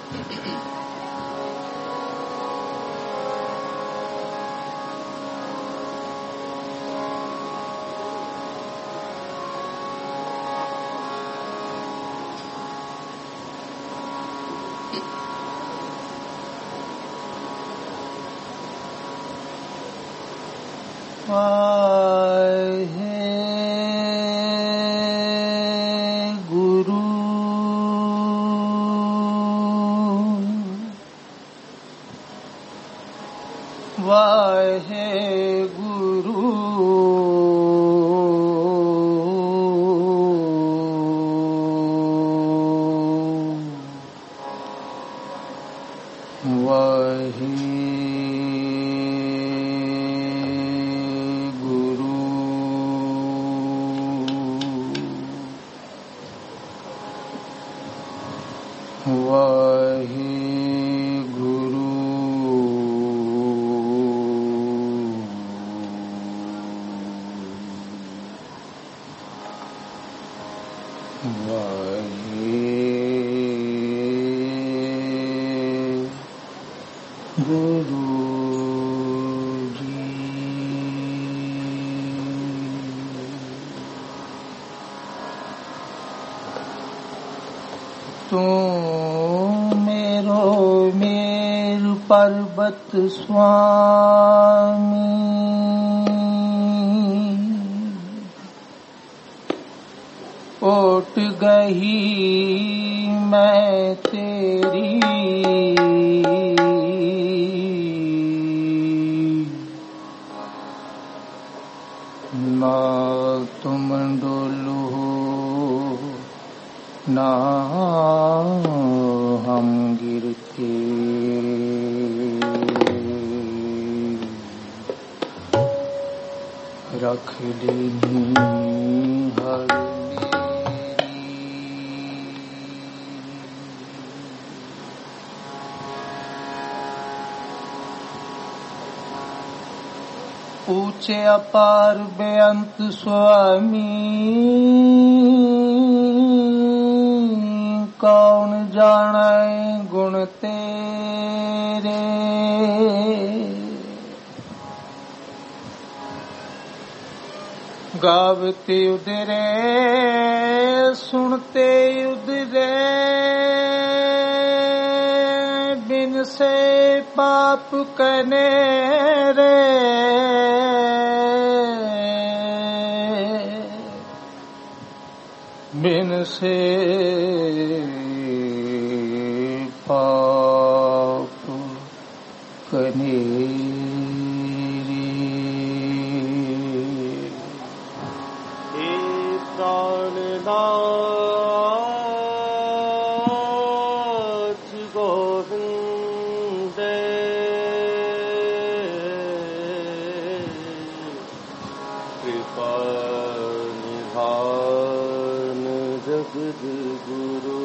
पर्वत स्वामी ओट गही मैं तेरी ना तुम डोलो ना हम गिरते रख लेनी हर ऊंचे अपार बेअंत स्वामी कौन जाने गुण तेरे गावते उदरे सुनते उदरे बिन से पाप कने रे बिन से पाप कने प्राणनाथ गोविंद कृपा निधान जगद गुरु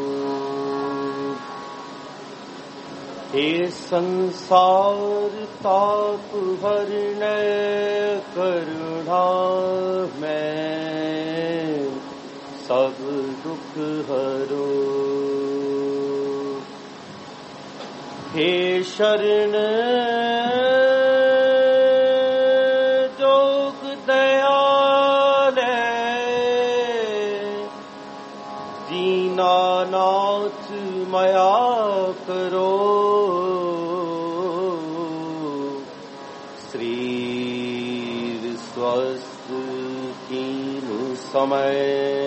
हे संसार ताप हरने करुणा में सब दुख हरो हे शरण जोग दयाले दीनानाथ मया करो शरीर स्वस्थ कीनु समय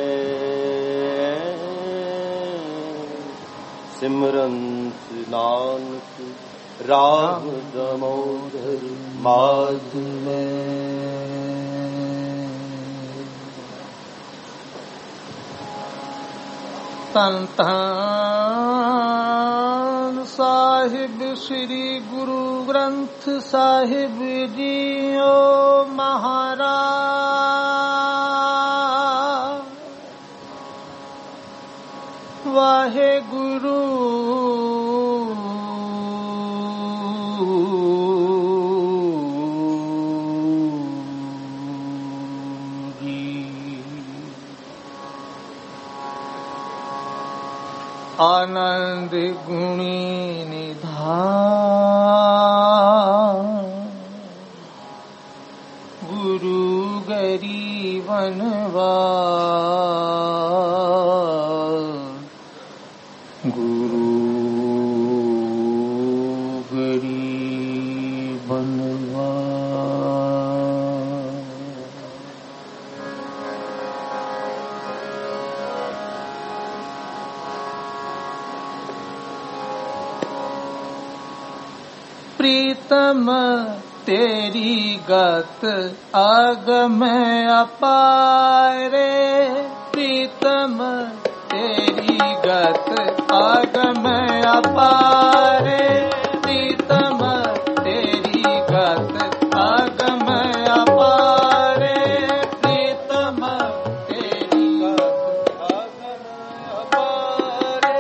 सिमरंत नानक राम दामोदर माधव संतान साहिब श्री गुरु ग्रंथ साहिब जी ओ महाराज वाहे गुरु आनंद गुणी निधान गुरु गरीबनवार गुरु गरीबनवार। प्रीतम तेरी गत आगम अपारे प्रीतम तेरी गत आगम अपारे प्रीतम तेरी गत आगम अपारे प्रीतम तेरी गत आगम अपारे।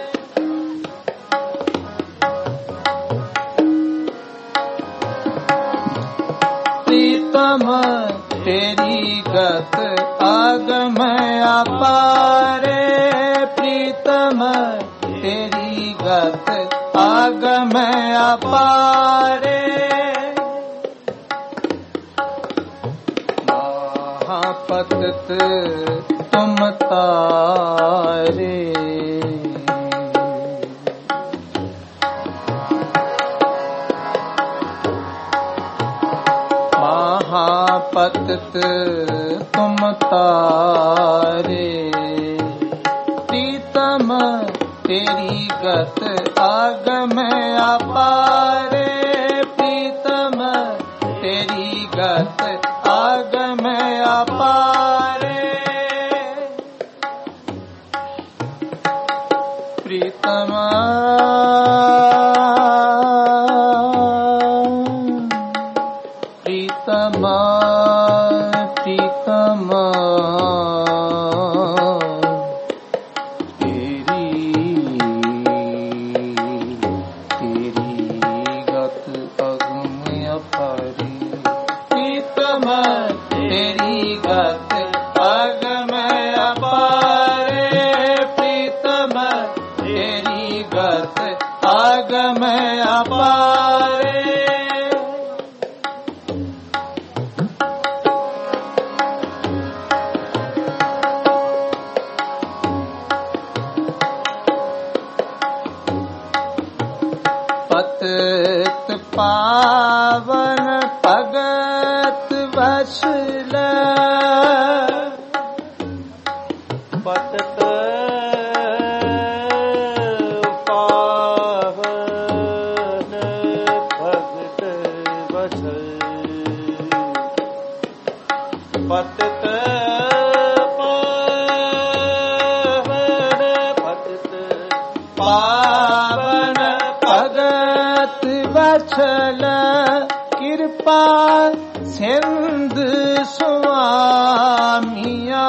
प्रीतम तेरी गत आगम अपारे प्रीतम तेरी गत आगम अपारे। महापतित तुम तारे महापतित तुम तारे प्रीतम तेरी गत आगम अपारे प्रीतम तेरी गत आगम अपारे। प्रीतम प्रीतम प्रीतम आगम अपारे। पतित पावन भगत वत्सल पतित पतित पावन भगत वत्सल कृपा सिंधु स्वामिया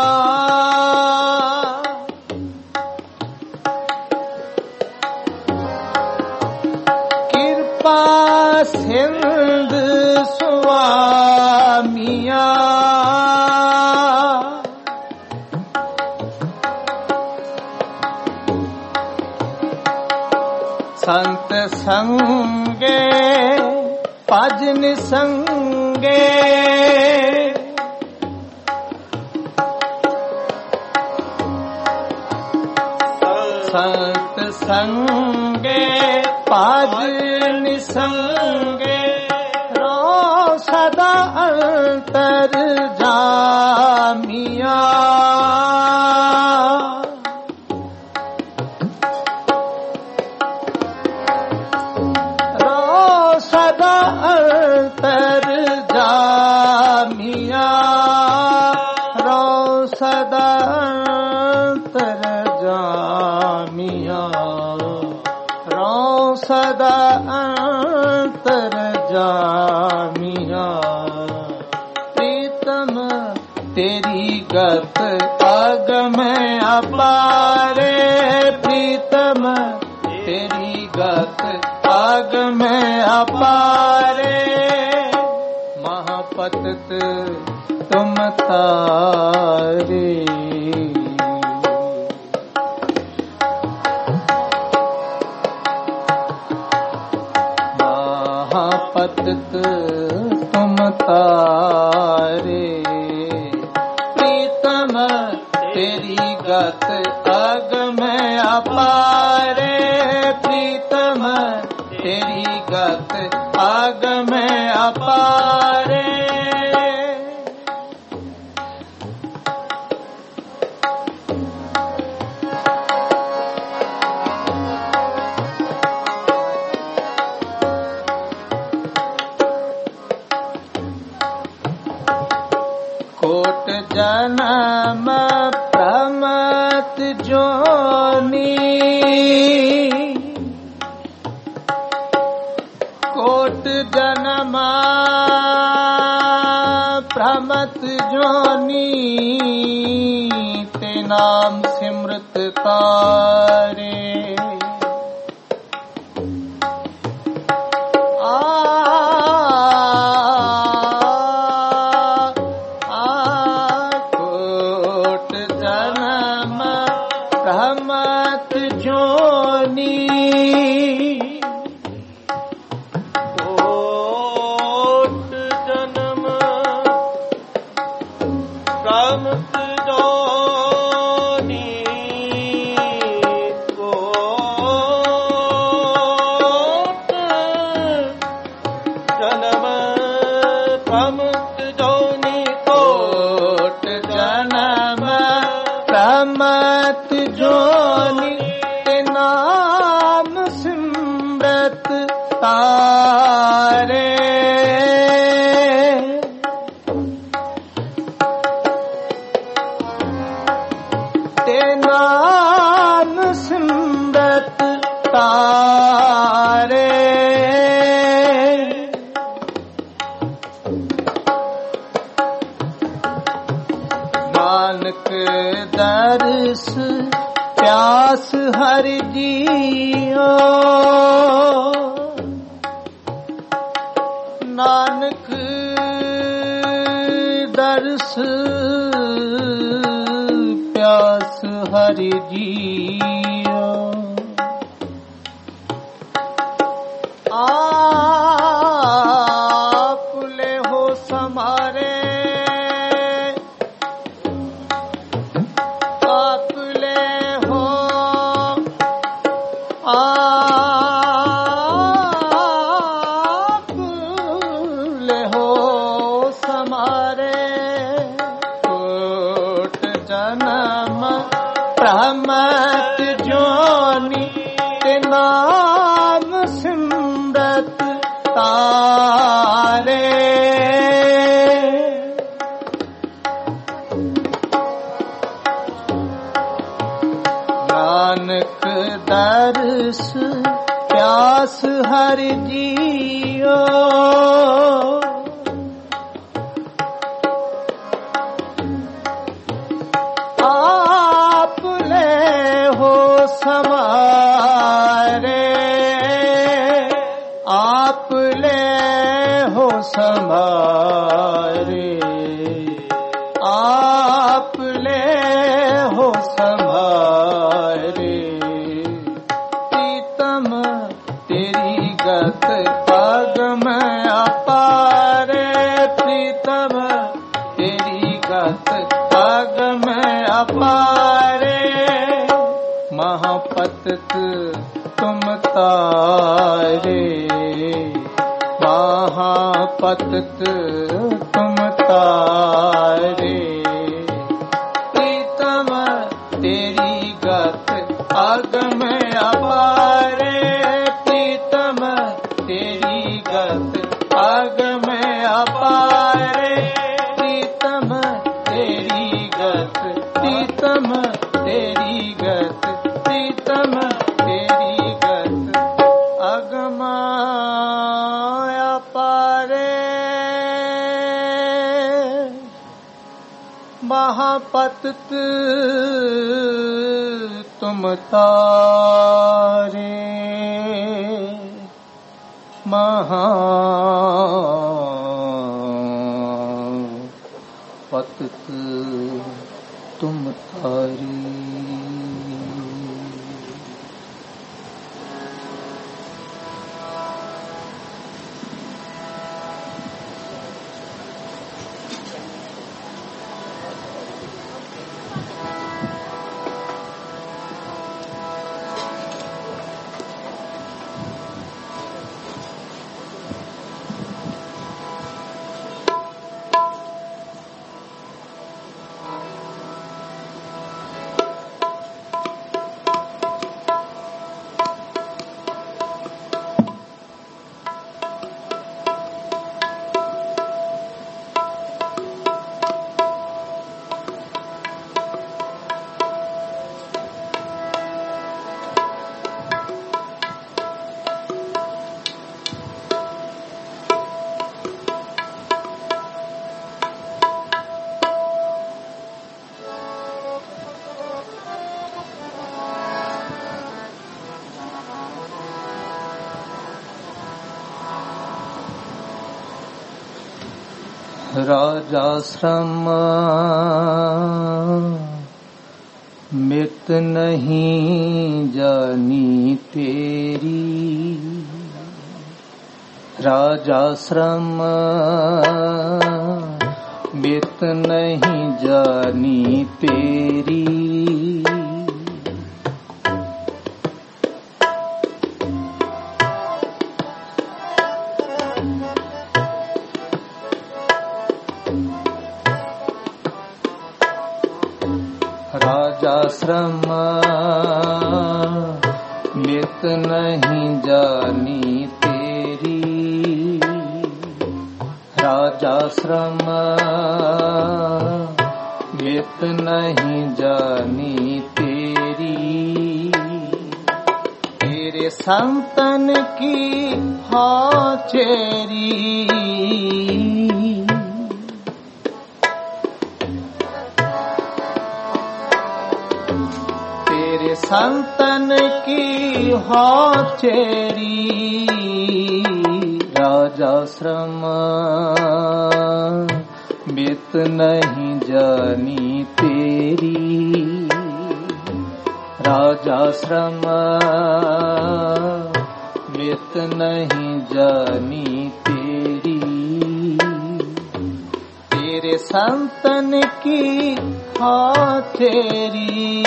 कृपा सिंधु स्वामिया संत संगे भजन संगे संत संगे भजन संगे रो सदा अंतर जामिया सदा अंतर जामिया रो सदा अंतर जामिया रो सदा अंतर जामिया। प्रीतम तेरी गत आगम अपारे प्रीतम तेरी गत आगम अपारे। महापतित तुम तारे तेरी गत अगम अपारे प्रीतम तेरी गत अगम अपारे। कोट जन्म प्रमत जोनी कोट जन्म प्रमत जोनी ते नाम सिमृत तारे। रहमत जोनी कोट जन्म रहमत जोनी कोट जन्म रहमत जोनी कोट जन्म रहमत जोनी ते नाम सिमरत तारे। ते नाम सिमरत तारे। नानक दर्श प्यास हर जियो नानक दर्श प्यास हर जियो। आप ले हो समारे आप ले हो समारे। कोट जन्म रहमत जोनी ते नाम सिमरत तारे। नानक दर्श प्यास हर जियो आप ले हो समारे। आप ले हो समारे। आप ले हो समारे। प्रीतम तेरी गत अगम अपारे प्रीतम तेरी गत अगम अपारे। महापतित तुम तारे महापतित तुम तारे। प्रीतम तेरी गत अगम अपारे प्रीतम तेरी गत अगम अपारे। प्रीतम तेरी गत प्रीतम तेरी गत प्रीतम तेरी गत अगम अपारे। महापतित तुम तारे महापतित तुम तारे। राजाश्रम मित नहीं जानी तेरी, राजाश्रम मित नहीं जानी तेरी। राजाश्रम मित नहीं जानी तेरी, राजाश्रम मित नहीं जानी तेरी। तेरे संतन की हाचेरी, संतन की हाचेरी। राजाश्रम मित नहीं जानी तेरी, राजाश्रम मित नहीं जानी तेरी। तेरे संतन की हाचेरी,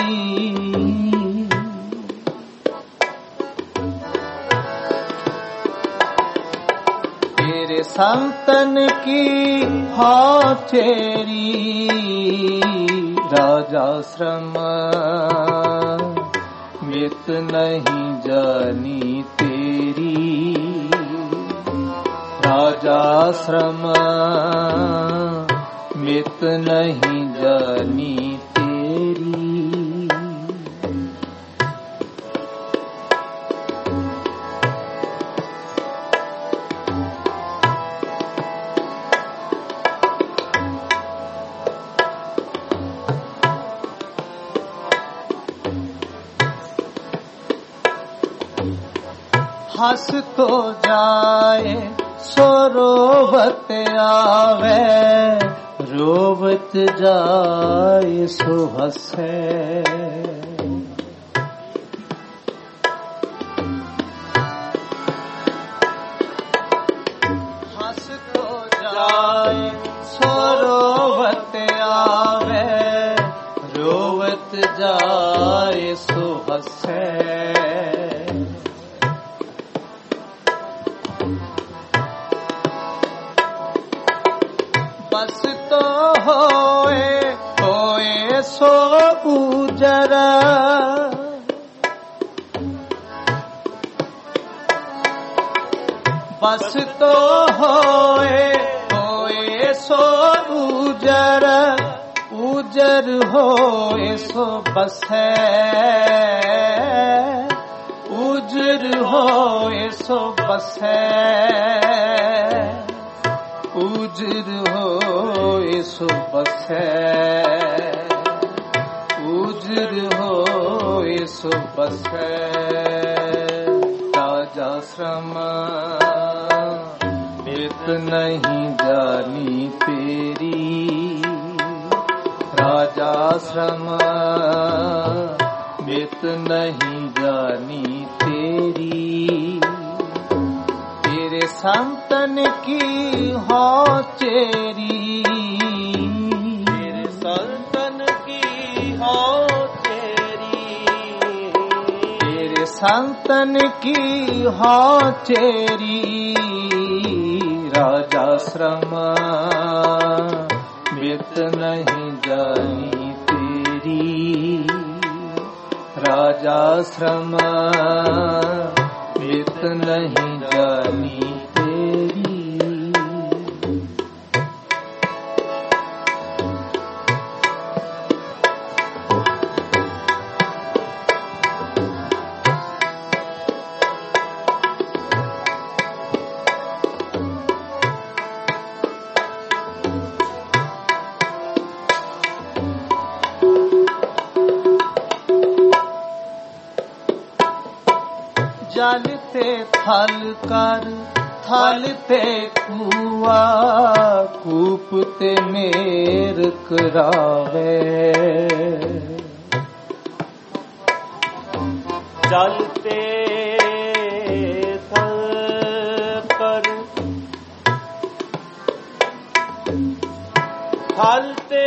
संतन की हाचेरी। राजाश्रम मित नहीं जानी तेरी, राजाश्रम मित नहीं जानी तेरी। हंस तो जाए सो रोवत आवे, रोवत जाए सो हंसे। हंस तो जाए सो रोवत आवे, रोवत जाए सो हंसे। बस तो होए सो उजरा, बस तो होए सो उजरा, उजर होए सो बस है, उजर होए सो बस है। उजर होए सो बस है, उजर होए सो बस है। राजाश्रम मित नहीं जानी तेरी, राजाश्रम मित नहीं जानी तेरी। तेरे संतन की हाचेरी, तेरे संतन की हाचेरी, तेरे संतन की हाचेरी। राजाश्रम मित नहीं जानी तेरी, राजाश्रम मित नहीं जानी तेरी। जल ते थल कर ਥਲ ਤੇ ਕੂਆ ਕੂਪ ਤੇ ਮੇਰ ਕਰਾਵੇ ਜਲ ਤੇ ਥਲ ਕਰ ਥਲ ਤੇ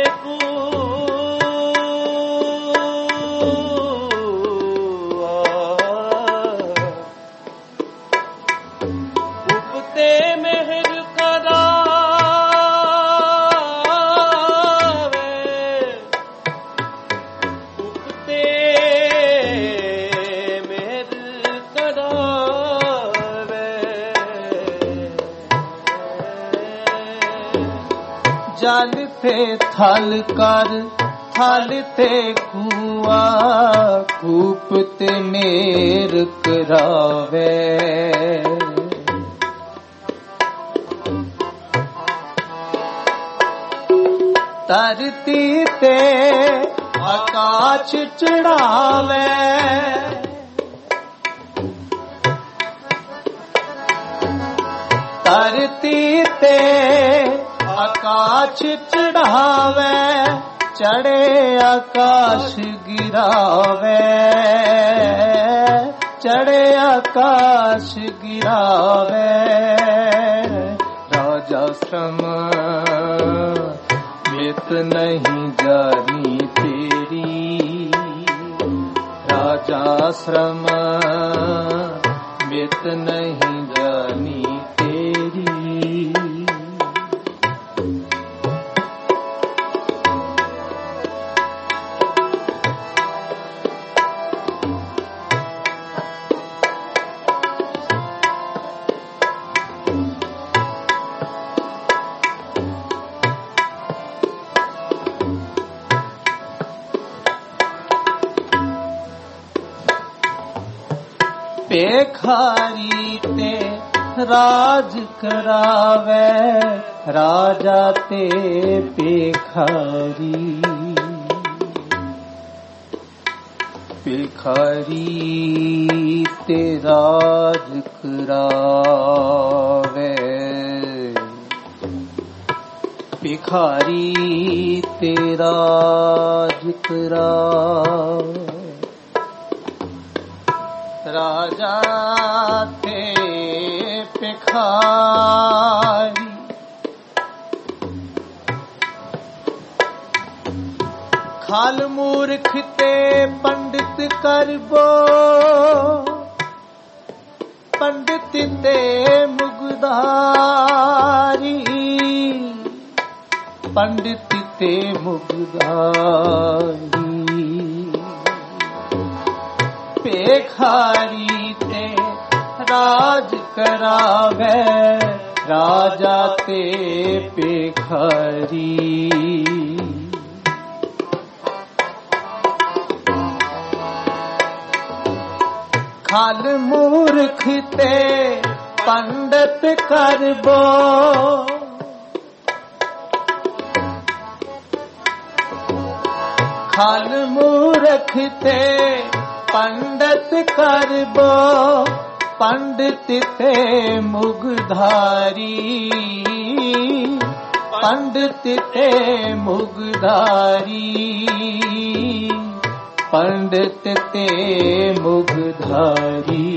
ਜਲ ਤੇ ਥਲ ਕਰ ਥਲ ਤੇ ਕੂਆ ਕੂਪ ਤੇ ਮੇਰ ਕਰਾਵੇ ਧਰਤੀ ਤੇ ਆਕਾਸ਼ ਚੜਾਵੇ ਧਰਤੀ ਤੇ ਆਕਾਸ਼ ਚੜਾਵੇ ਚੜੇ ਆਕਾਸ਼ ਗਿਰਾਵੇ ਚੜੇ ਆਕਾਸ਼ ਗਿਰਾਵੇ ਰਾਜਾ ਸ਼ਰਮ ਮਿਤ ਨਹੀਂ ਜਾਨੀ ਤੇਰੀ ਰਾਜਾ ਸ਼ਰਮ ਮਿਤ ਨਹੀਂ ਜਾਨੀ ਤੇਰੀ ਭੇਖਾਰੀ ਤੇ ਰਾਜ ਕਰਾਵੇ ਰਾਜਾ ਤੇ ਭੇਖਾਰੀ ਭੇਖਾਰੀ ਤੇ ਰਾਜ ਕਰਾਵੇ ਭੇਖਾਰੀ ਤੇ ਰਾਜ ਕਰਾਵੇ ਰਾਜਾ ਤੇ ਭਿਖਾਰੀ ਖਾਲ ਮੂਰਖ ਤੇ ਪੰਡਿਤ ਕਰਬੋ ਪੰਡਿਤ ਤੇ ਮੁਗਧਾਰੀ ਪੰਡਿਤ ਤੇ ਮੁਗਧਾਰੀ ਭੇਖਾਰੀ ਤੇ ਰਾਜ ਕਰਾਵੇ ਰਾਜਾ ਤੇ ਭੇਖਾਰੀ ਖਾਲ ਮੂਰਖ ਤੇ ਪੰਡਤ ਕਰਬੋ ਖਾਲ ਮੂਰਖ ਤੇ ਪੰਡਤ ਕਰਬੋ ਪੰਡਿਤ ਤੇ ਮੁਗਧਾਰੀ ਪੰਡਿਤ ਤੇ ਮੁਗਧਾਰੀ ਪੰਡਿਤ ਤੇ ਮੁਗਧਾਰੀ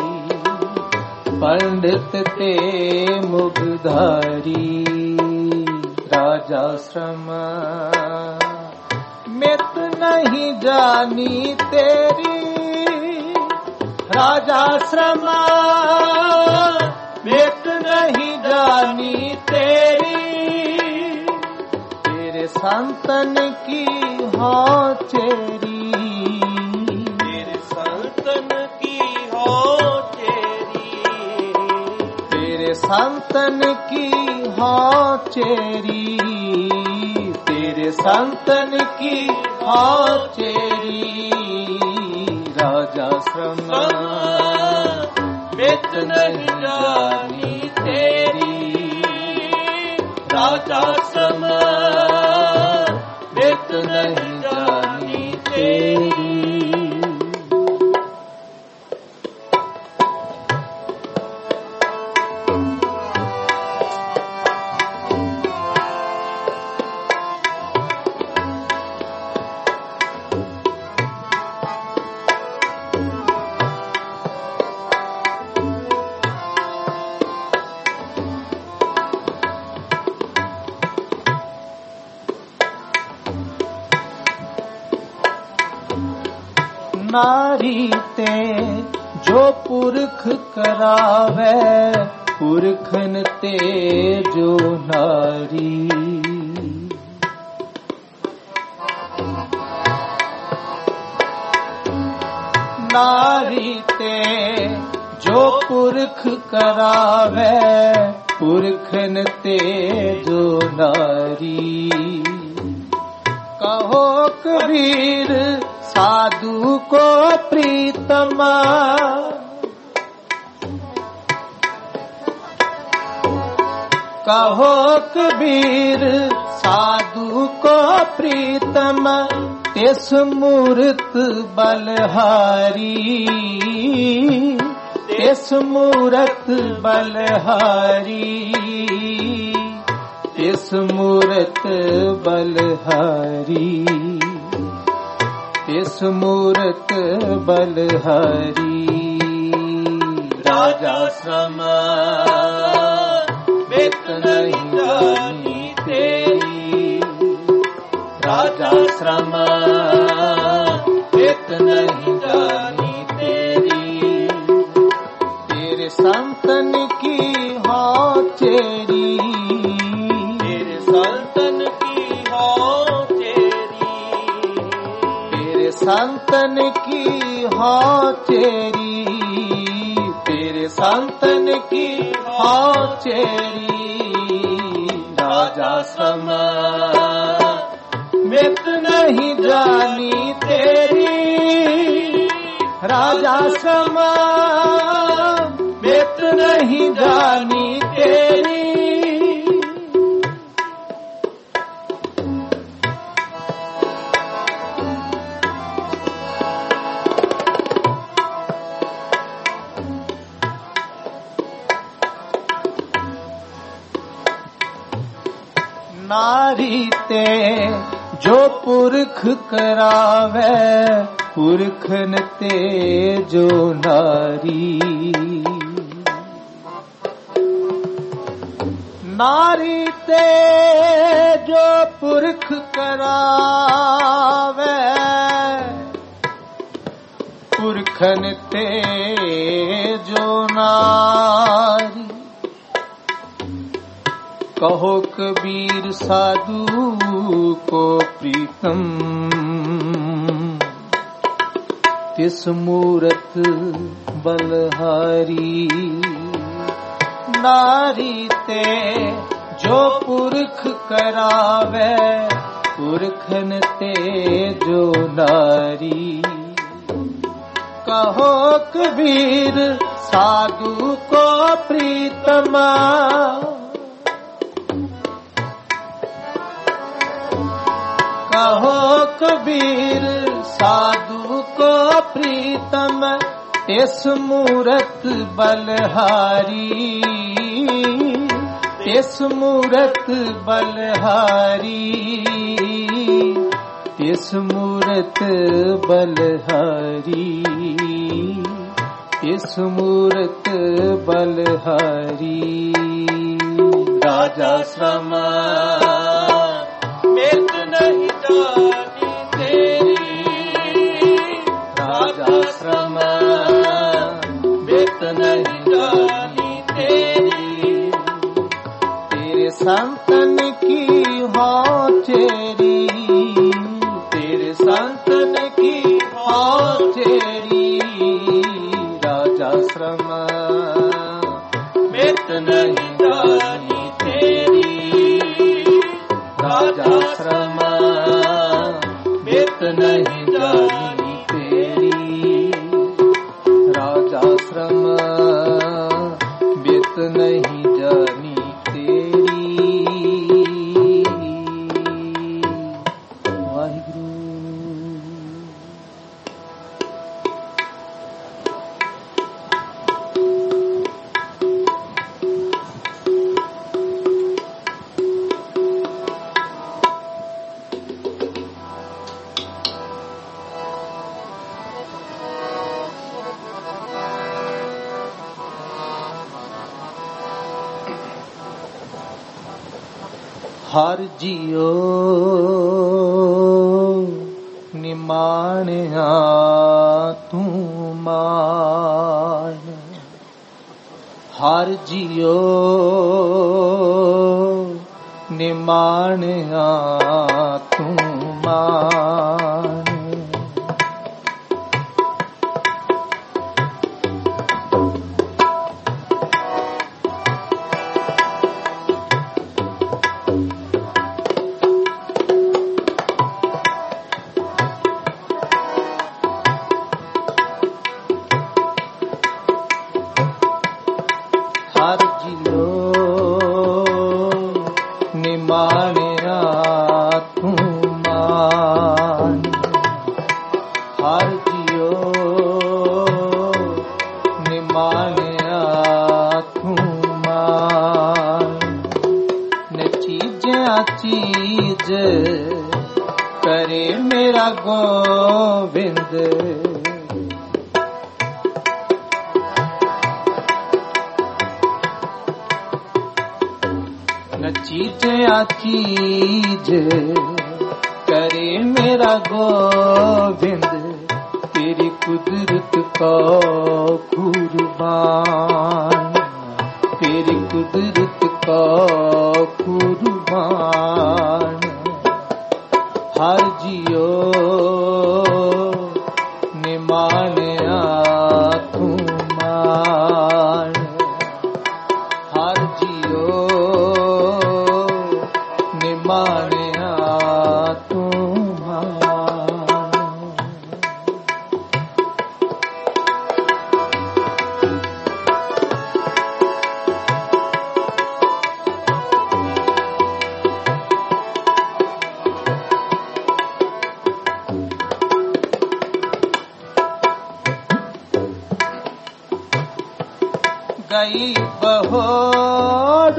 ਪੰਡਿਤ ਤੇ ਮੁਗਧਾਰੀ ਰਾਜਾ ਸ਼ਰਮ ਮਿਤ ਨਹੀਂ ਜਾਨੀ ਤੇਰੀ ਰਾਜਾ ਸ਼ਰਮ ਮਿਤ ਨਹੀਂ ਜਾਨੀ ਤੇਰੀ ਤੇਰੇ ਸੰਤਨ ਕੀ ਹੋ ਚੇਰੀ ਤੇਰੇ ਸੰਤਨ ਕੀ ਹੋ ਚੇਰੀ ਤੇਰੇ ਸੰਤਨ ਕੀ ਹੋ ਚੇਰੀ ਤੇਰੇ ਸੰਤਨ ਕੀ ਹੋ ਚੇਰੀ ਰਾਜਾ ਸ਼ਰਮ ਮਿਤ ਨਹੀਂ ਜਾਨੀ ਤੇਰੀ ਰਾਜਾ ਸ਼ਰਮ ਮਿਤ ਨਹੀਂ ਜਾਨੀ ਤੇਰੀ नारी ते जो पुरख करावे, पुरखन ते जो नारी। नारी ते जो पुरख करावे, पुरखन ते जो नारी। कहो कबीर साधु को प्रीतमा, कहो कबीर साधु को प्रीतम, तिस मूरत बलहारी, तिस मूरत बलहारी, तिस मूरत बलहारी, तिस मूरत बलहारी। राजा श्रम बेत नहीं जानी तेरी, राजा श्रम बेत नहीं जानी तेरी। तेरे संतन की हो चेरी, तेरे संतन की हो चेरी, तेरे संतन की हो चेरी, तेरे संतन की हो चेरी। राजा श्रम बेत नहीं जानी तेरी, राजा श्रम बेत नहीं जानी तेरी। नारी ते जो पुरख करावे, पुरखन ते जो नारी। नारी ते जो पुरख करावे, पुरखन ते जो नारी। कहो कबीर साधु को प्रीतम, तिस मूरत बलहारी। नारी ते जो पुरख करावे, पुरखन ते जो नारी। कहो कबीर साधु को प्रीतमा, कहो कबीर साधु को प्रीतम, तिस मूरत बलहारी, तिस मूरत बलहारी, तिस मूरत बलहारी, तिस मूरत बलहारी। राजा श्रम बेत नहीं जानी तेरी, राजा श्रम बेत नहीं जानी तेरी। तेरे संतन की हो चेरी, तेरे संतन की हो चेरी। राजा श्रम बेत नहीं जानी तेरी, राजा श्रम बेत नहीं जानी तेरी। राजा श्रम बेत नहीं जानी तेरी। वाहिगुरु। हर जियो निमाणिया ਤੂੰ ਮਾਨ। ਹਰ ਜੀਓ ਨਿਮਾਣਿਆ ਤੂੰ ਮਾਨ। ਹਰ ਜੀਓ ਨਿਮਾਣਿਆ ਤੂੰ ਮਾਨ। ਹਰ ਜੀਓ ਨਿਮਾਣਿਆ ਤੂੰ ਮਾਨ। ਨਚੀਜਿਆ ਚੀਜ ਕਰੇ ਮੇਰਾ ਗੋਬਿੰਦ। ਨਚੀਜਿਆ ਚੀਜ ਕਰੇ ਮੇਰਾ ਗੋਬਿੰਦ। ਤੇਰੀ ਕੁਦਰਤ ਕੋ ਕੁਰਬਾਨ। ਤੇਰੀ ਕੁਦਰਤ ਕੋ ਕੁਰਬਾਨ। ਹਰ ਜੀਓ ਨਿਮਾਣਿਆ ਤੂੰ ਮਾਨ। ਹਰ ਜੀਓ ਨਿਮਾਣਿਆ ਤੂੰ ਮਾਨ। ਗਈ ਬਹੋੜ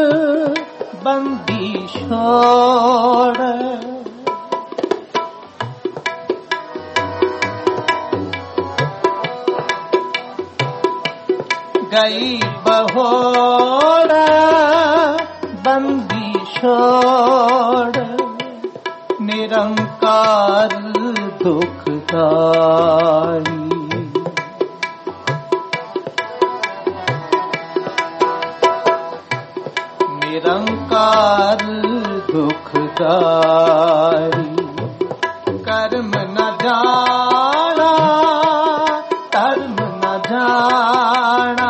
ਬੰਦੀ ਛੋੜ। ਗਈ ਬਹੋੜ ਬੰਦੀ ਛੋੜ। ਨਿਰੰਕਾਰ ਦੁਖਦਾਈ। ਨਿਰੰਕਾਰ ਦੁਖਦਾਈ। ਕਰਮ ਨ ਜਾਣਾ ਧਰਮ ਨ ਜਾਣਾ।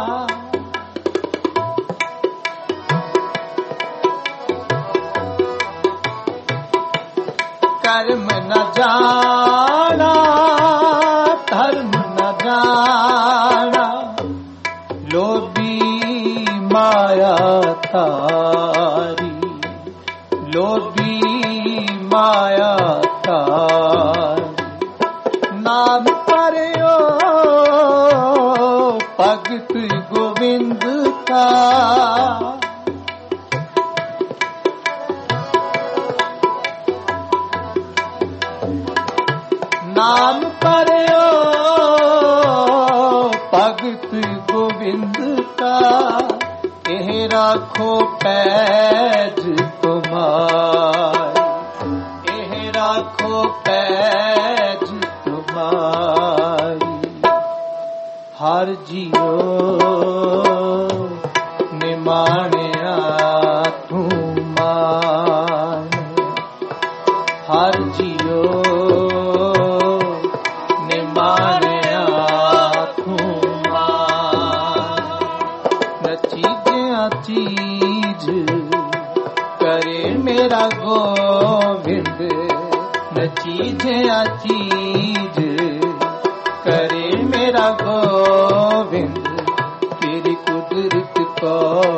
ਕਰਮ ਨ ਜਾਣਾ ਧਰਮ ਨ ਜਾਣਾ। ਲੋਭੀ ਮਾਇਆ ਤਾਰੀ। ਲੋਭੀ ਮਾਇਆ ਤਾਰੀ। ਨਾਮ ਪਰਿਓ ਭਗਤ ਗੋਬਿੰਦ ਕਾ। ਨਾਮ ਪਰਿਓ ਭਗਤ ਗੋਬਿੰਦ ਕਾ। ਇਹ ਰਾਖੋ ਪੈਜ ਤੁਮਾਰੀ। ਇਹ ਰਾਖੋ ਪੈਜ ਤੁਮਾਰੀ। ਹਰ ਜੀਓ ਨਿਮਾਣਿਆ ਤੂੰ ਮਾਨ। ਹਰ ਜੀਓ ਨਿਮਾਣਿਆ ਤੂੰ ਮਾਨ। ਨਚੀਜਿਆ ਚੀਜ ਕਰੇ ਮੇਰਾ ਗੋਬਿੰਦ। ਨਚੀਜਿਆ ਚੀਜ ਕਰੇ ਮੇਰਾ ਗੋਬਿੰਦ। ਤੇਰੀ ਕੁਦਰਤ ਕੋ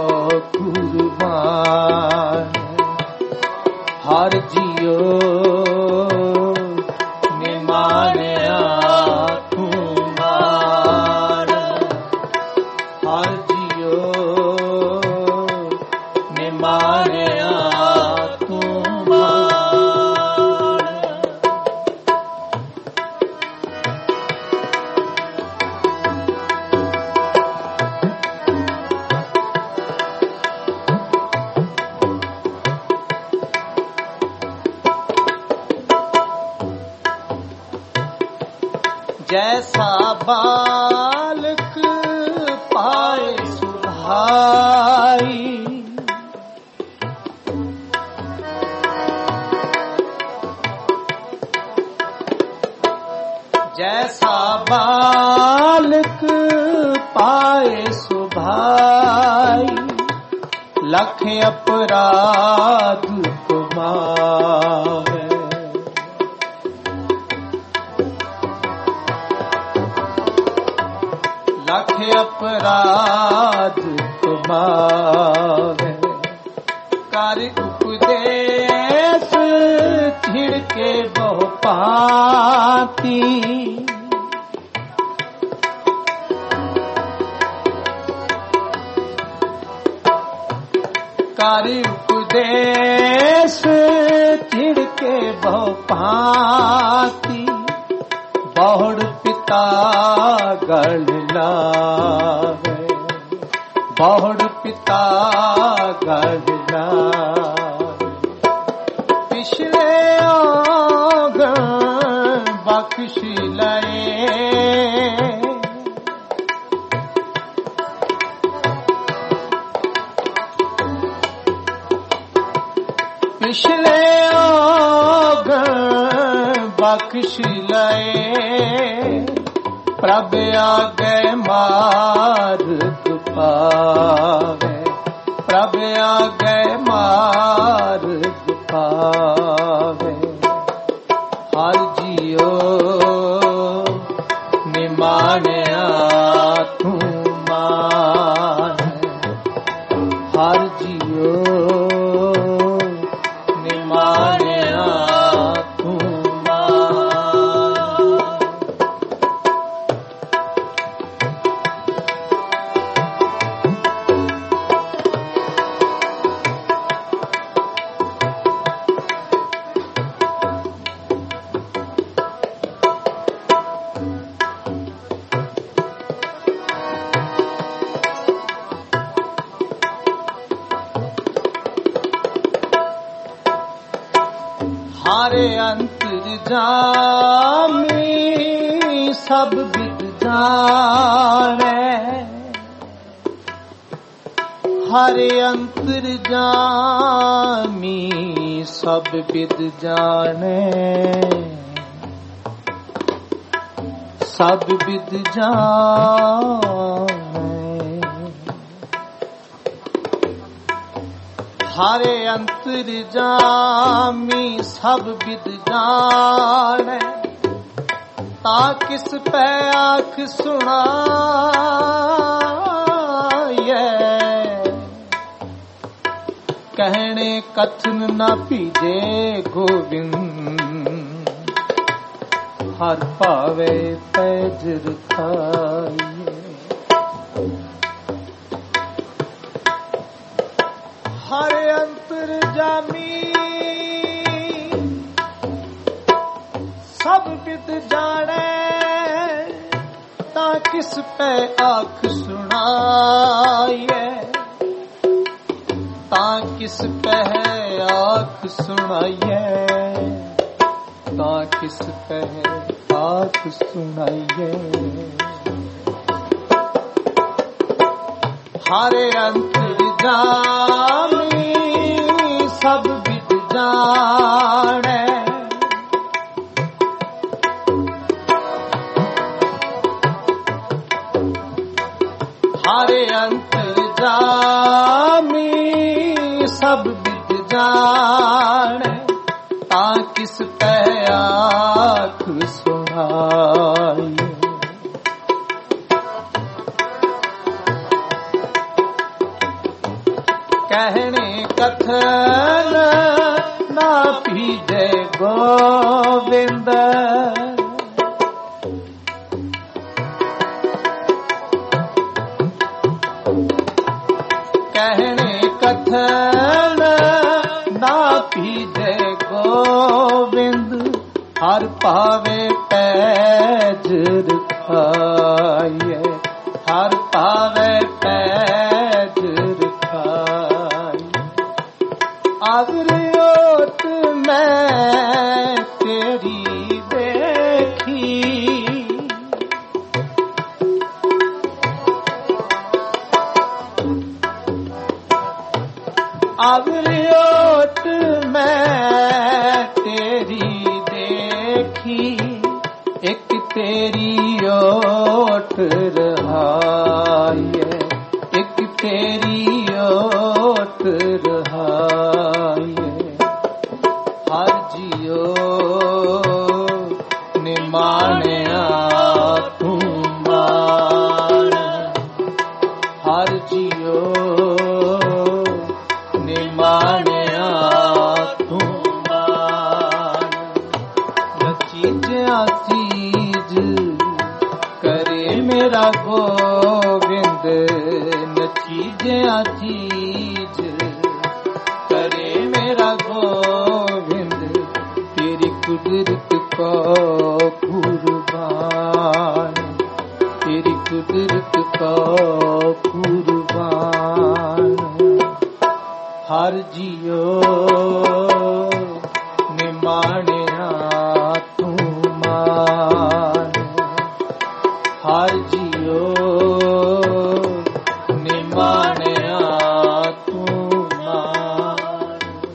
ਕੁਰਬਾਨ। ਹਰ ਜੀਓ ਨਿਮਾਣਿਆ ਤੂੰ ਮਾਨ। ਹਰ ਜੀਓ ਨਿਮਾਣਿਆ ਤੂੰ ਮਾਨ। जैसा बालक पाए सुभाई, जैसा बालक पाए सुभाई, लख अपराध कुमावे। लख अपराध कुमावे, कर उपदेश छिड़के बहु पाती, कर उपदेश छिड़के बहु भांति, बहुड़ पिता गढ़ लावे, बहुड़ पिता गढ़ लावे। पिछले आगन बख्श लए, पिछले आगन बख्श लए, प्रभ आगे मार्ग पावे, प्रभ आगे मार्ग पावे। हर जियो निमानिया तू मान, हर जियो निमानिया तू मान। हारे अंतर्जामी सब विद जाने, हारे अंतर्जामी सब विद जाने, सब विद जाने। हारे अंतर्जामी सब विद जाने, ता किस पे आँख सुनाए, कहने कथन न पीजे गोविंद, हर पावे पैज रखाइए। हर अंतर्जामी सब विद जाने, ता किस पे आँख सुनाइए, ता किस पे आँख सुनाइए, ता किस पे आँख सुनाइए। हारे अंतर्जामी सब विद जाने, हारे अंतर्जामी सब विद जाने, ता किस पे आँख सुनाइए। कहने कथन ना पीजे गोविंद, कहने कथन ना पीजे गोविंद, हर पावे पैज रखाइए, हर पावे पैज रखाइए। आगरियोत मैं तेरी देखी, सावरियोट मैं तेरी देखी, एक तेरी ओट रहाए, एक तेरी ओट रहाए। हर जियो निमाणिया तू मान, हर जियो निमाणिया तू मान। नचीजिया चीज करे मेरा गोविंद, नचीजिया चीज करे मेरा गोविंद, तेरी कुदरत को कुर्बान, तेरी कुदरत को कुर्बान। हर जियो निमाणिया तू मान, हर जियो निमाणिया तू मान।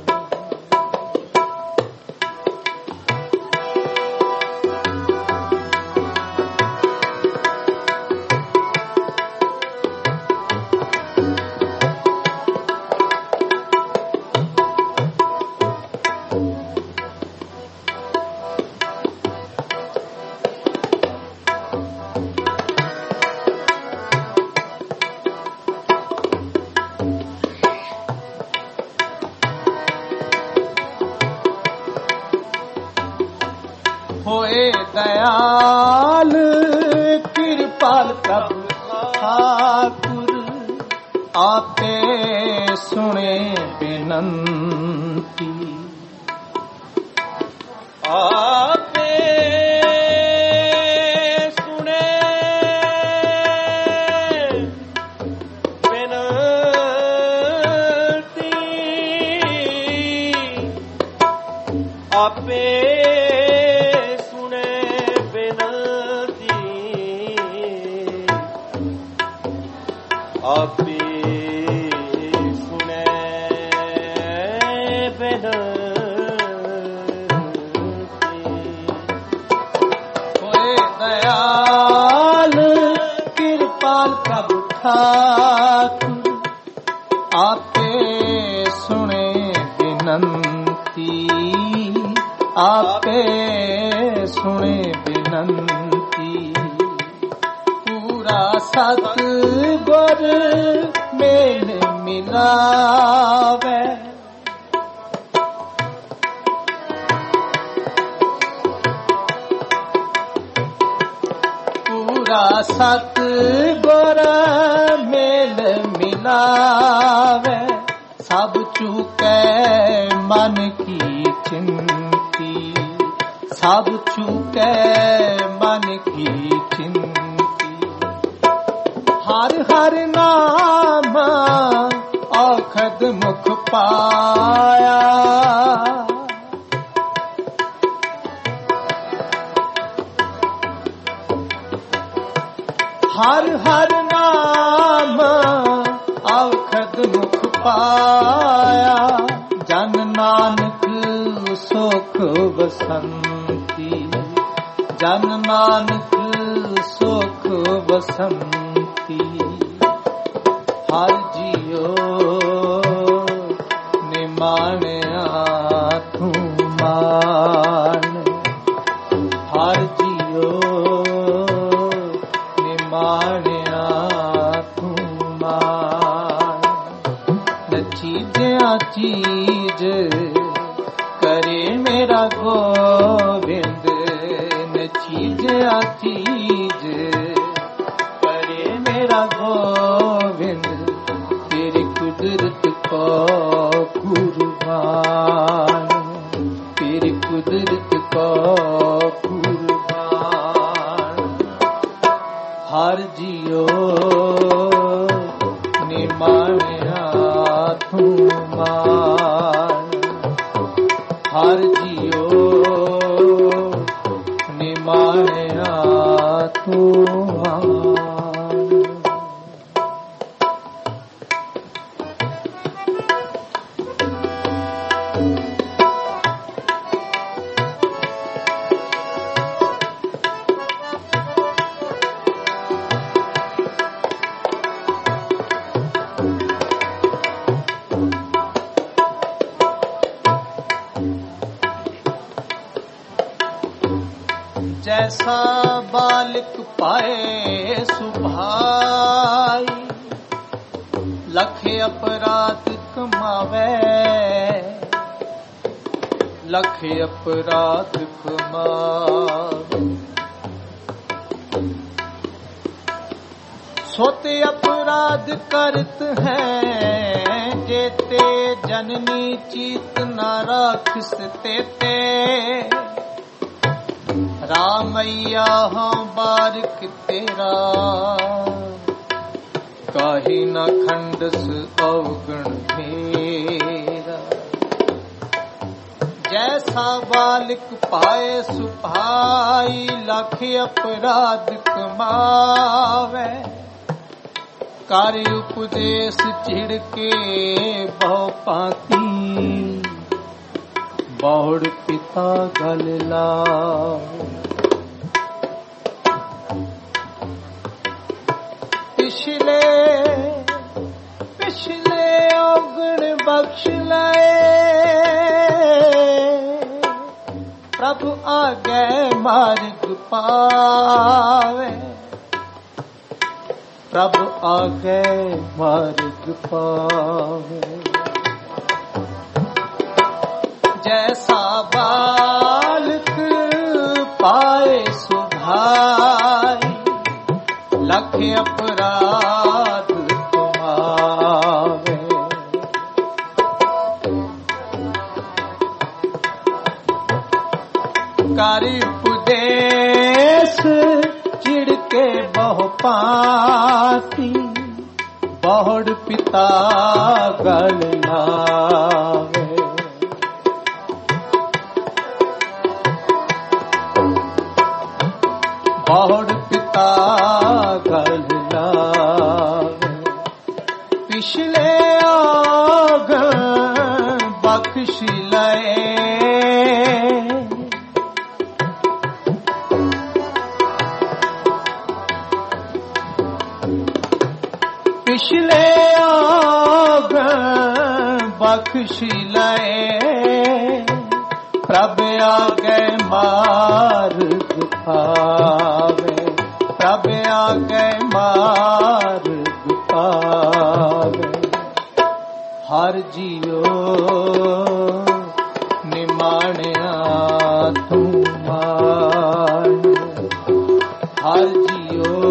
होए दयाल कृपाल प्रभु ठाकुर, आपे सुने बिनंती, आपे सुने बिनती, आपे आपे सुने बिनती। होए दयाल कृपाल प्रभु ठाकुर, आपे सुने बिनंती, आपे सुने बिनंती। पूरा सतगुर मेल मिलावे, पूरा सतगुर मेल मिलावे। सब चूके मन की चिंती, सब चूके मन की चिंती। हर हर नाम औखद मुख पाया, हर हर नाम औखद मुख पाया। जन नानक सुख बसंती, जन नानक सुख बसंती। हर जियो निमाणिया तू मान, हर जियो निमाणिया तू मान। नचीजिया चीज करे मेरा गोविंद, नचीजिया चीज करे मेरा गोविंद, तेरी कुदरत को कुर्बान, तेरी कुदरत को कुर्बान। हर जियो निमाणिया तू मान, हर जियो निमाणिया तू मान। जैसा बालिक पाए सुभाई, लख अपराध कमावे, लख अपराध कमावे। सोते अपराध करत हैं, जेते जननी चीत न राखस तेते। रामैया हाँ बारिक तेरा, काहि न खंडस अवगुण मेरा। जैसा बालिक पाए सुभाई, लख अपराध कमावे। कार्य उपदेश छिड़के बहु पाती, बहुड़ पिता गल लाओ। पिछले पिछले अवगुण बख्श लाए, प्रभु आगे मार्ग पावे, प्रभु आगे मार्ग पावे। जैसा बालक पाए सुभाई, लख अपराध कमावे। कार्य उपदेश छिड़के बहु पाती, बहुड़ पिता गल लावे। बहुड़ पिता गल लावे। पिछले आगन बख्श लए, पिछले आगन बख्श लए। प्रभ आगे मार्ग पावे, प्रभ आगे मार्ग पावे। हर जियो निमाणिया तू मान, हर जियो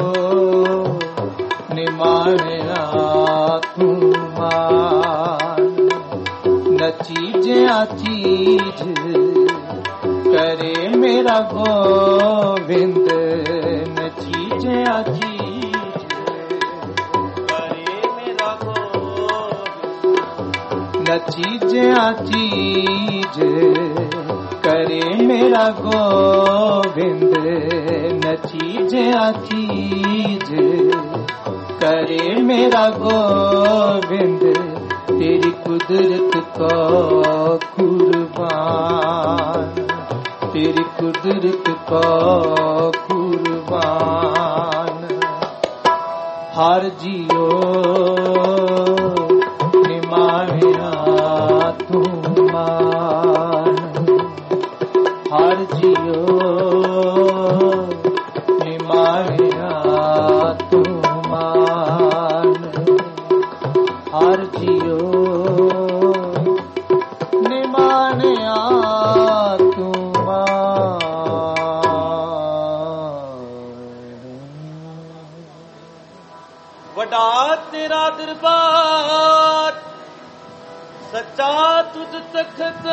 निमाणिया तू मान। न चीज़िया चीज करे मेरा गोविंद, न चीज़िया चीज करे मेरा गोविंद। न चीज़िया चीज करे मेरा गोविंद, न चीज़िया चीज करे मेरा गोविंद। तेरी कुदरत को कुर्बान, तेरी कुदरत को कुर्बान। हर जियो निमाणिया तू मान, हर जियो निमाणिया तू मान। हर जियो निमाणिया तू मान। वडा तेरा दरबार, सच्चा तुझ तख्त।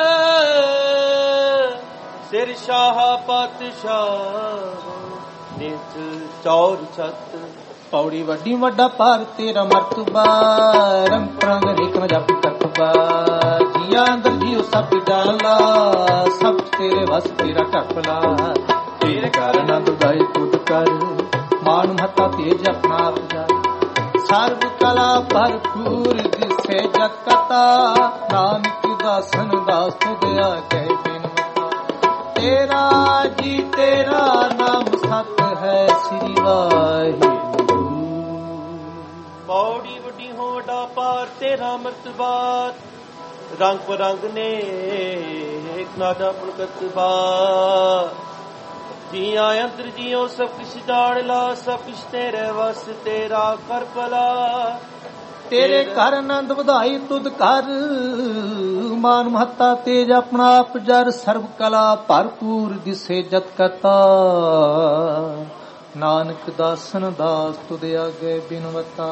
सिर शाह पातशाह, नित चौर छत। पौड़ी वड्डी वड्डा पार तेरा मरतबा, रंग प्रंग रेखन जप करतबा। जिया अंदर जियो सब डाला, सब तेरे वस तेरा टपला। तेरे कारण दुगाई तुद कर, मान महता तेज अपना आप जाए। सर्व कला भरपूर जिसे जगता, नानक दासन दास तुद आगे बिनवता। तेरा जी तेरा नाम सत है, श्री वाहिगुरु। पौड़ी वड्डी हो वड्डा पार तेरा मर्तबा, रंग परंग ने एक नादा पुलकतबा। ਜੀਆਂ ਅੰਦਰ ਜੀਉ ਸਭ ਕੁਛ ਜਾਣ ਲਾ, ਸਭ ਕੁਛ ਤੇਰੇ ਵਸ ਤੇਰਾ ਕਰ ਭਲਾ। ਤੇਰੇ ਘਰ ਆਨੰਦ ਵਧਾਈ ਤੁਧ ਘਰ, ਮਾਨ ਮਹੱਤਾ ਤੇਜ ਆਪਣਾ ਆਪ ਜਰ, ਸਰਬ ਕਲਾ ਭਰਪੂਰ ਦਿਸੇ ਜਤ ਕਤਾ। ਨਾਨਕ ਦਾਸਨ ਦਾਸ ਤੁਧ ਆਗੇ ਬਿਨਵਤਾ।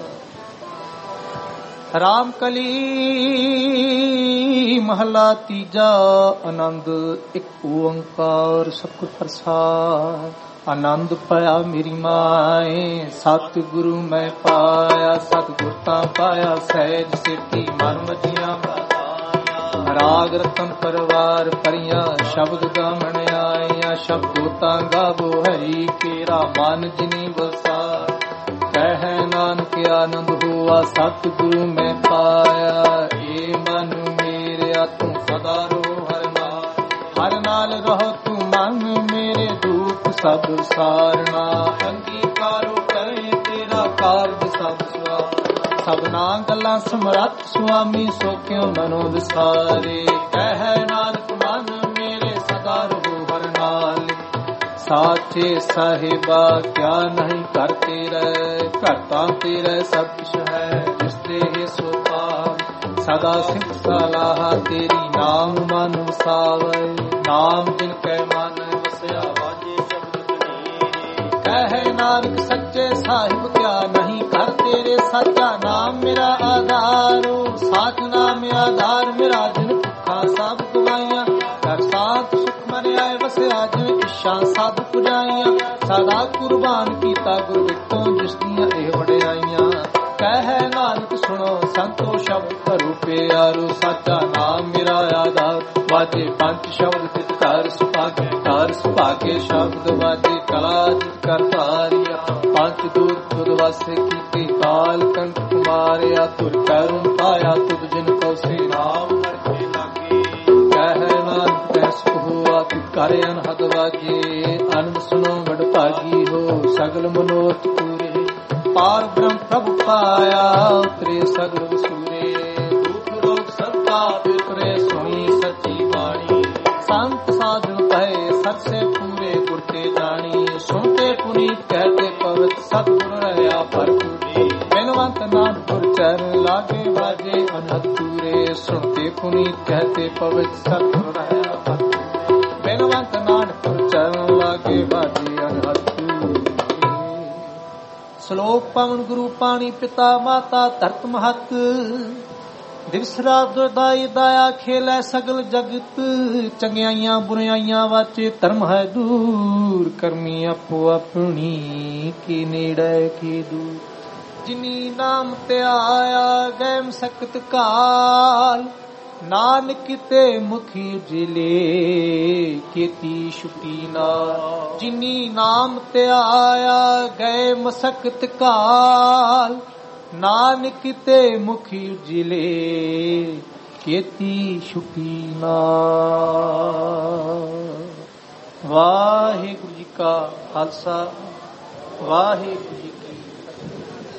ਰਾਮ ਕਲੀ ਮਹਲਾ ਤੀਜਾ, ਆਨੰਦ ਇੱਕ ਓੰਕਾਰ ਸਤਿਗੁਰ ਪ੍ਰਸਾਦਿ। ਆਨੰਦ ਪਾਇਆ ਮੇਰੀ ਮਾਏ, ਸਤਿਗੁਰੂ ਮੈਂ ਪਾਇਆ, ਸਤਿਗੁਰ ਤਾਂ ਪਾਇਆ ਸਹਿਜ ਸੇਠੀ ਮਨ ਮਜੀਆਂ ਵਧਾਇਆ। ਰਾਗ ਰਤਨ ਪਰਵਾਰ ਭਰੀਆਂ, ਸ਼ਬਦ ਗਾਵਣ ਆਈਆਂ, ਸ਼ਬਦੋ ਤਾਂ ਗਾਵੋ ਹਰੀ ਕੇਰਾ ਮਨ ਜਿਨੀ ਵਸਾ। ਕਹਿ ਨਾਨਕ ਆਨੰਦ ਹੋਆ ਸਤਿਗੁਰੂ ਮੈਂ ਪਾਇਆ, ਏ ਮਨ ਮੇਰਿਆ ਤੂੰ ਸਦਾ ਰੋ ਹਰ ਨਾਲ। ਹਰ ਨਾਲ ਰਹੋ ਤੂੰ ਮਨ ਮੇਰੇ, ਦੁਖ ਸਭ ਸਾਰਨਾ। ਅੰਗੀਕਾਰੋ ਕਰੇ ਤੇਰਾ ਕਾਰਜ ਸਭ ਸਵਾ। ਸਭਨਾ ਗੱਲਾਂ ਸਮਰੱਥ ਸੁਆਮੀ, ਸੋ ਕਿਉ ਮਨੋ ਵਿਸਾਰੇ। ਕਹਿ ਨਾਨਕ ਮਨ ਮੇਰੇ ਸਦਾ ਰਹੋ ਹਰ ਨਾਲ। ਸਾਚੇ ਸਾਹਿਬਾ ਕਿਆ ਨਹੀਂ ਘਰ ਤੇਰੇ, ਘਰ ਤਾਂ ਤੇਰੇ ਸਭ ਕੁਛ ਹੈ, ਜਿਸ ਤੇ ਸੋ ਪਾਵ। ਸਦਾ ਸਿਫਤ ਸਲਾਹ ਤੇਰੀ, ਨਾਮ ਮਨ ਵਸਾਵੇ। ਨਾਮ ਜਿਨ ਕੈ ਮਨ ਵਸਿਆ, ਵਾਜੇ ਸ਼ਬਦ ਕਨੀਰੇ। ਕਹਿ ਨਾਨਕ ਸੱਚੇ ਸਾਹਿਬ ਕਿਆ ਨਹੀਂ ਘਰ ਤੇਰੇ, ਸਾਚਾ ਨਾਮ ਮੇਰਾ ਆਧਾਰੋ। ਸਾਚ ਨਾਮ ਆਧਾਰ ਮੇਰਾ, ਜਿਨ ਭੁੱਖਾਂ ਸਭ ਗਵਾਈਆਂ। ਘਰ ਸਾਥ ਸੁਖ ਮਰਿਆ ਵਸਿਆ, ਜਿਨ ਇੱਛਾ ਸਭ ਪੁਜਾਈਆਂ। ਸਦਾ ਕੁਰਬਾਨ ਕੀਤਾ ਗੁਰ ਵਿਟੋਂ, ਜਿਸ ਦੀਆਂ ਇਹ ਵਡਿਆਈਆਂ। ਕਹਿ ਨਾਨਕ ਸੁਣੋ ਸੰਤੋ ਸ਼ਬਦ ਧਰੋ ਪਿਆਰੋ। ਸਾਚਾ ਨਾਮ ਮੇਰਾ ਆਧਾਰ, ਵਾਜੇ ਪੰਜ ਸ਼ਬਦ ਤਿਤ ਘਰ ਸੁਭਾਗੇ। ਘਰ ਸੁਭਾਗੇ ਸ਼ਬਦ ਵਾਜੇ, ਕਲਾ ਜਿਤ ਕਰ ਧਾਰਿਆ। ਪੰਜ ਦੂਤ ਤੁਧ ਵਾਸੇ ਕੀਤੇ, ਕਾਲ ਕੰਠ ਮਾਰਿਆ। ਤੁਰ ਕਰੁਣ ਪਾਇਆ ਤੁਧ, ਜਿਨ ਕਉ ਸੇ ਨਾਮ ਕਰਕੇ ਲਾਗੇ। ਕਹਿ ਨਾਨਕ ਤੈ ਸੁਖ ਹੋਆ, ਤਿਤ ਘਰ ਅਨਹਦ ਵਾਜੇ। ਆਨੰਦ ਸੁਣੋ ਵਡ ਭਾਗੀ ਹੋ, ਸਗਲ ਮਨੋਰਥ ਪੂਰੇ। ਪਾਰ ਬ੍ਰਹਮ ਪ੍ਰਭ ਪਾਇਆ, ਉਤਰੇ ਸਗਲ ਵਸੂਰੇ। ਦੁਖ ਰੋਗ ਸੰਤਾ ਵਿਪਰੇ, ਸੁਣੀ ਸੱਚੀ ਬਾਣੀ। ਸੰਤ ਸਾਧਨ ਪਏ ਸਰਸੇ ਪੂਰੇ, ਗੁਰ ਤੇ ਜਾਣੀ। ਸੁਣਤੇ ਪੁਨੀਤ ਕਹਤੇ ਪਵਿੱਤ, ਸਤਿਗੁਰ ਰਹਿਆ ਭਰਪੂਰੀ। ਬਿਨਵੰਤ ਨਾਨਕ ਚਰਨ ਲਾਗੇ, ਵਾਜੇ ਅਨਹਦ ਪੂਰੇ। ਸੁਣਤੇ ਪੁਨੀਤ ਕਹਤੇ ਪਵਿੱਤ, ਸਤਿਗੁਰ ਰਹਿਆ ਭਰਪੂਰੀ। ਬਿਨਵੰਤ ਨਾਨਕ ਚਰਨ ਲਾਗੇ, ਵਾਜੇ ਅਨਹਦ ਪੂਰੇ। ਸ਼ਲੋਕ ਪਵਨ ਗੁਰੂ ਪਾਣੀ ਪਿਤਾ ਮਾਤਾ ਧਰਤ ਮਹਤ। ਦਿਵਸ ਰਾਤ ਦਾਈ ਦਾਇਆ ਖੇਲੇ ਸਗਲ ਜਗਤ। ਚੰਗਿਆਈਆਂ ਬੁਰਾਈਆਂ ਵਾਚੇ ਧਰਮ ਹੈ ਦੂਰ। ਕਰਮੀ ਆਪੋ ਆਪਣੀ, ਕੀ ਨੇੜੇ ਕੀ ਦੂਰ। ਜਿਨੀ ਨਾਮ ਤੇ ਆਇਆ ਗਏ ਮਸਕਤ ਕਾਲ। ਨਾਨਕ ਤੇ ਮੁਖੀ ਉਜਲੇ, ਕੀਤੀ ਛੁਟੀ ਨਾਲ। ਜਿਨੀ ਨਾਮ ਤੇ ਆਇਆ ਗਏ ਮਸਕਤ ਕਾਲ। ਨਾਨਕ ਤੇ ਮੁਖੀ ਉਜਲੇ, ਕੀਤੀ ਛੁਟੀ ਨਾਲ। ਵਾਹਿਗੁਰੂ ਜੀ ਕਾ ਖਾਲਸਾ, ਵਾਹਿਗੁਰੂ ਜੀ